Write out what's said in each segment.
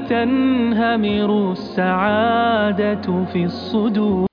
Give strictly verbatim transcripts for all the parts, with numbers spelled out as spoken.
تنهمر السعادة في الصدور.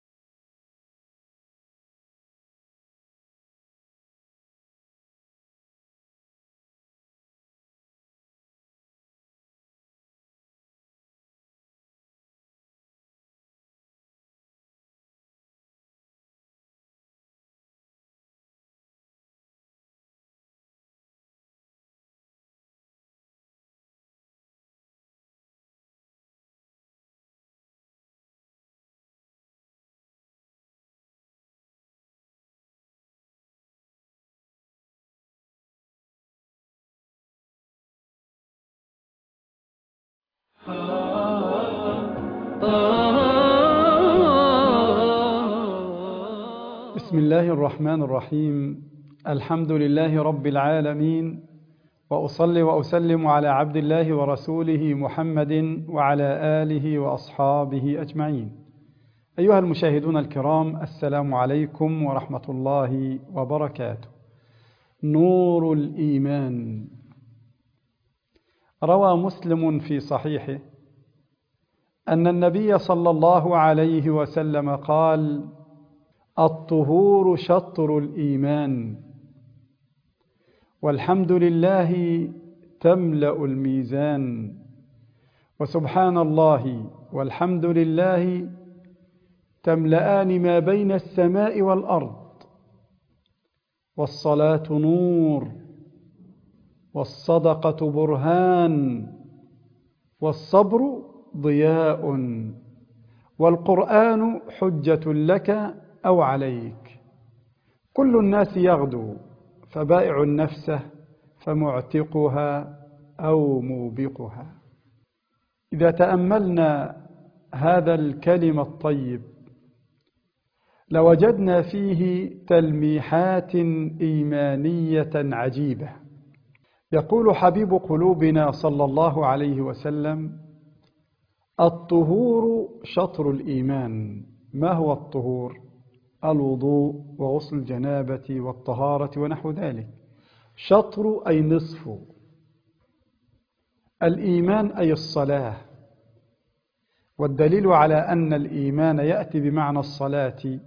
بسم الله الرحمن الرحيم. الحمد لله رب العالمين، وأصلي وأسلم على عبد الله ورسوله محمد وعلى آله وأصحابه أجمعين. أيها المشاهدون الكرام، السلام عليكم ورحمة الله وبركاته. نور الإيمان. روى مسلم في صحيحه أن النبي صلى الله عليه وسلم قال: الطهور شطر الإيمان، والحمد لله تملأ الميزان، وسبحان الله والحمد لله تملأان ما بين السماء والأرض، والصلاة نور، والصدقة برهان، والصبر ضياء، والقرآن حجة لك أو عليك. كل الناس يغدو، فبائع نفسه فمعتقها أو موبقها. إذا تأملنا هذا الكلم الطيب لوجدنا فيه تلميحات إيمانية عجيبة. يقول حبيب قلوبنا صلى الله عليه وسلم: الطهور شطر الإيمان. ما هو الطهور؟ الوضوء وغسل الجنابة والطهارة ونحو ذلك. شطر أي نصف. الإيمان أي الصلاة، والدليل على أن الإيمان يأتي بمعنى الصلاة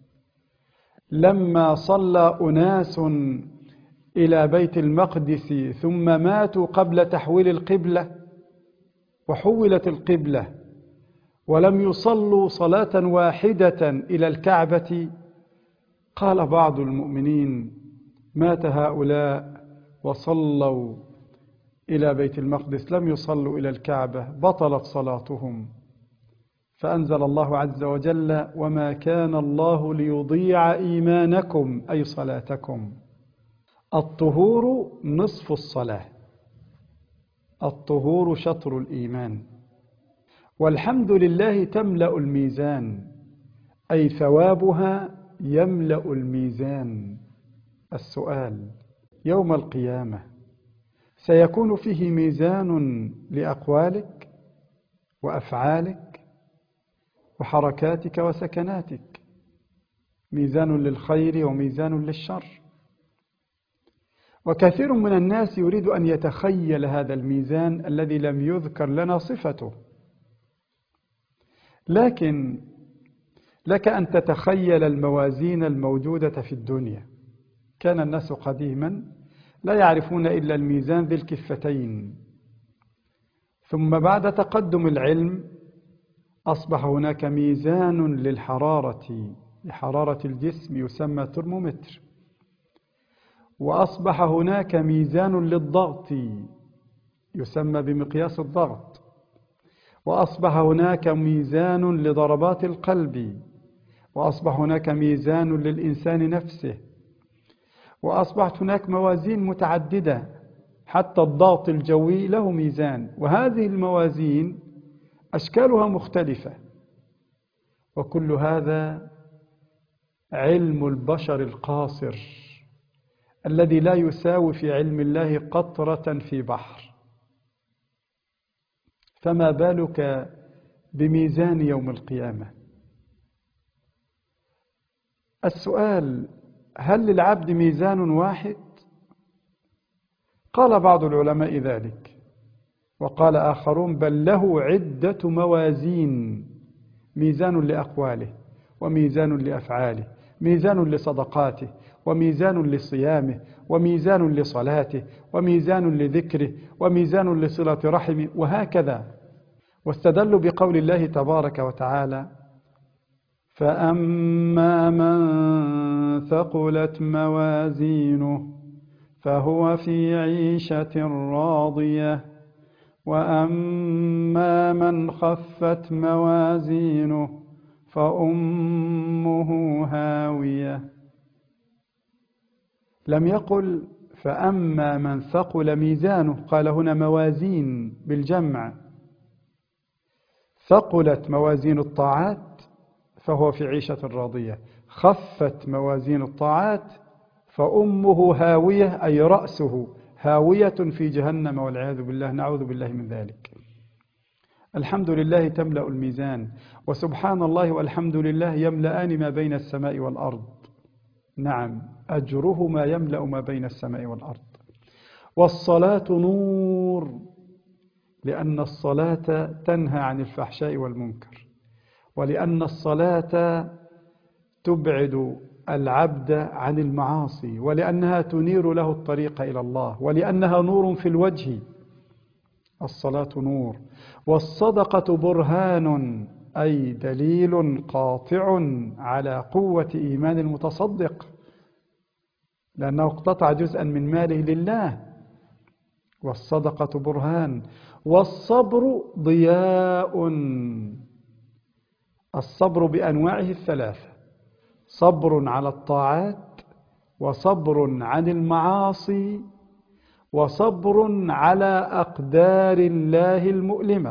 لما صلى أناس إلى بيت المقدس ثم ماتوا قبل تحويل القبلة، وحولت القبلة ولم يصلوا صلاة واحدة إلى الكعبة، قال بعض المؤمنين: مات هؤلاء وصلوا إلى بيت المقدس، لم يصلوا إلى الكعبة، بطلت صلاتهم. فأنزل الله عز وجل: وما كان الله ليضيع إيمانكم أي صلاتكم. الطهور نصف الصلاة، الطهور شطر الإيمان، والحمد لله تملأ الميزان، أي ثوابها يملأ الميزان. السؤال: يوم القيامة سيكون فيه ميزان لأقوالك وأفعالك وحركاتك وسكناتك، ميزان للخير وميزان للشر. وكثير من الناس يريد أن يتخيل هذا الميزان الذي لم يذكر لنا صفته، لكن لك أن تتخيل الموازين الموجودة في الدنيا. كان الناس قديما لا يعرفون إلا الميزان ذي الكفتين، ثم بعد تقدم العلم أصبح هناك ميزان للحرارة، لحرارة الجسم يسمى ترمومتر، وأصبح هناك ميزان للضغط يسمى بمقياس الضغط، وأصبح هناك ميزان لضربات القلب، وأصبح هناك ميزان للإنسان نفسه، وأصبحت هناك موازين متعددة، حتى الضغط الجوي له ميزان. وهذه الموازين أشكالها مختلفة، وكل هذا علم البشر القاصر الذي لا يساوي في علم الله قطرة في بحر، فما بالك بميزان يوم القيامة؟ السؤال: هل للعبد ميزان واحد؟ قال بعض العلماء ذلك، وقال آخرون بل له عدة موازين، ميزان لأقواله وميزان لأفعاله، ميزان لصدقاته وميزان لصيامه وميزان لصلاته وميزان لذكره وميزان لصلة رحمه، وهكذا. واستدلوا بقول الله تبارك وتعالى فأما من ثقلت موازينه فهو في عيشة راضية وأما من خفت موازينه فأمه هاوية. لم يقل فأما من ثقل ميزانه، قال هنا موازين بالجمع. ثقلت موازين الطاعات فهو في عيشة راضية، خفت موازين الطاعات فأمه هاوية، أي رأسه هاوية في جهنم والعياذ بالله، نعوذ بالله من ذلك. الحمد لله تملأ الميزان، وسبحان الله والحمد لله يملأان ما بين السماء والأرض. نعم، أجرهما يملأ ما بين السماء والأرض. والصلاة نور، لأن الصلاة تنهى عن الفحشاء والمنكر، ولأن الصلاة تبعد العبد عن المعاصي، ولأنها تنير له الطريق إلى الله، ولأنها نور في الوجه. الصلاة نور. والصدقة برهان، أي دليل قاطع على قوة إيمان المتصدق، لأنه اقتطع جزءا من ماله لله. والصدقة برهان. والصبر ضياء، الصبر بأنواعه الثلاثة: صبر على الطاعات، وصبر عن المعاصي، وصبر على أقدار الله المؤلمة.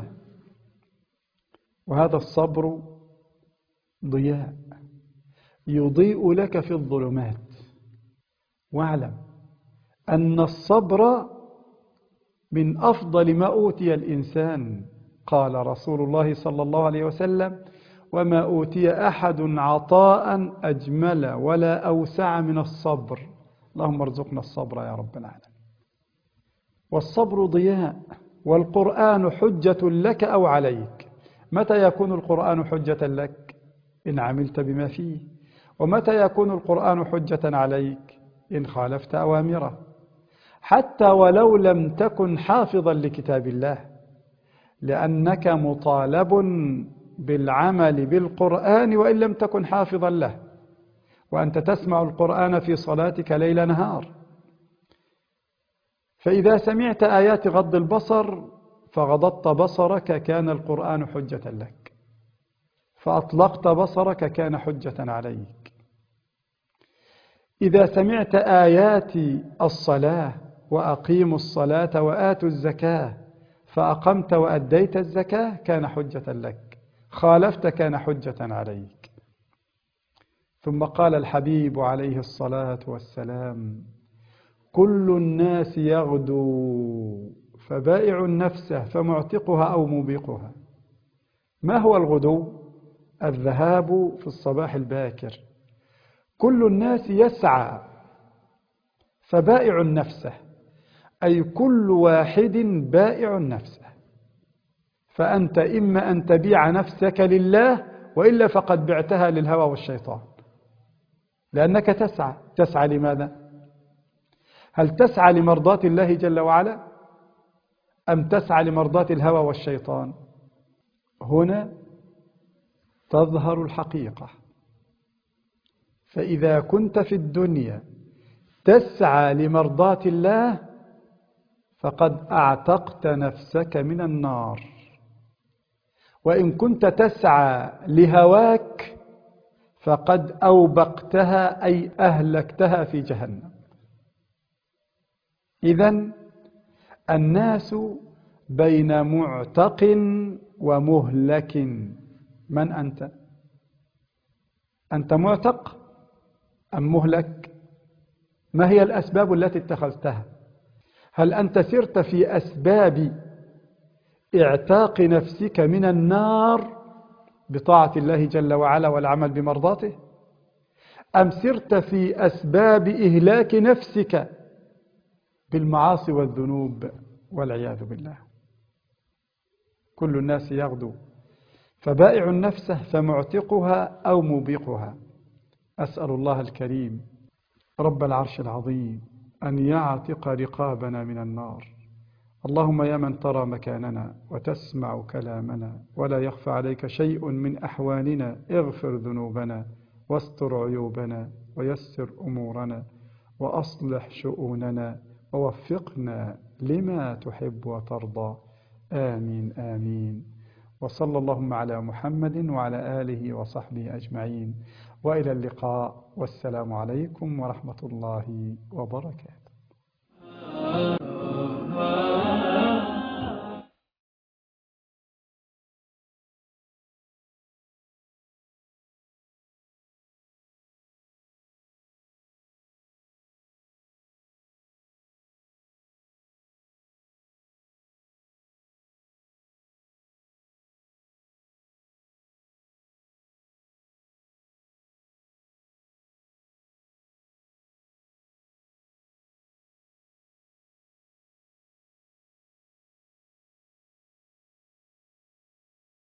وهذا الصبر ضياء يضيء لك في الظلمات. واعلم أن الصبر من أفضل ما أوتي الإنسان. قال رسول الله صلى الله عليه وسلم وما أوتي أحد عطاء أجمل ولا أوسع من الصبر. اللهم ارزقنا الصبر يا رب العالمين. والصبر ضياء. والقرآن حجة لك أو عليك. متى يكون القرآن حجة لك؟ إن عملت بما فيه. ومتى يكون القرآن حجة عليك؟ إن خالفت أوامره، حتى ولو لم تكن حافظا لكتاب الله، لأنك مطالب بالعمل بالقرآن وإن لم تكن حافظا له. وأنت تسمع القرآن في صلاتك ليل نهار، فإذا سمعت آيات غض البصر فغضضت بصرك كان القرآن حجة لك، فأطلقت بصرك كان حجة عليك. إذا سمعت آيات الصلاة وأقيموا الصلاة وآتوا الزكاة فأقمت وأديت الزكاة كان حجة لك، خالفت كان حجة عليك. ثم قال الحبيب عليه الصلاة والسلام كل الناس يغدو فبائع نفسه فمعتقها أو موبقها. ما هو الغدو؟ الذهاب في الصباح الباكر. كل الناس يسعى فبائع نفسه، أي كل واحد بائع نفسه. فأنت إما أن تبيع نفسك لله، وإلا فقد بعتها للهوى والشيطان، لأنك تسعى. تسعى لماذا؟ هل تسعى لمرضاة الله جل وعلا أم تسعى لمرضاة الهوى والشيطان؟ هنا تظهر الحقيقة. فإذا كنت في الدنيا تسعى لمرضاة الله فقد أعتقت نفسك من النار، وإن كنت تسعى لهواك فقد أوبقتها، أي أهلكتها في جهنم. إذن الناس بين معتق ومهلك. من أنت؟ أنت معتق أم مهلك؟ ما هي الأسباب التي اتخذتها؟ هل أنت سرت في أسباب اعتاق نفسك من النار بطاعة الله جل وعلا والعمل بمرضاته، أم سرت في أسباب إهلاك نفسك بالمعاصي والذنوب والعياذ بالله؟ كل الناس يغدو، فبائع نفسه فمعتقها أو موبقها. أسأل الله الكريم رب العرش العظيم أن يعتق رقابنا من النار. اللهم يا من ترى مكاننا وتسمع كلامنا ولا يخفى عليك شيء من أحوالنا، اغفر ذنوبنا واستر عيوبنا ويسر أمورنا وأصلح شؤوننا ووفقنا لما تحب وترضى. آمين آمين. وصلى اللهم على محمد وعلى آله وصحبه أجمعين، وإلى اللقاء، والسلام عليكم ورحمة الله وبركاته.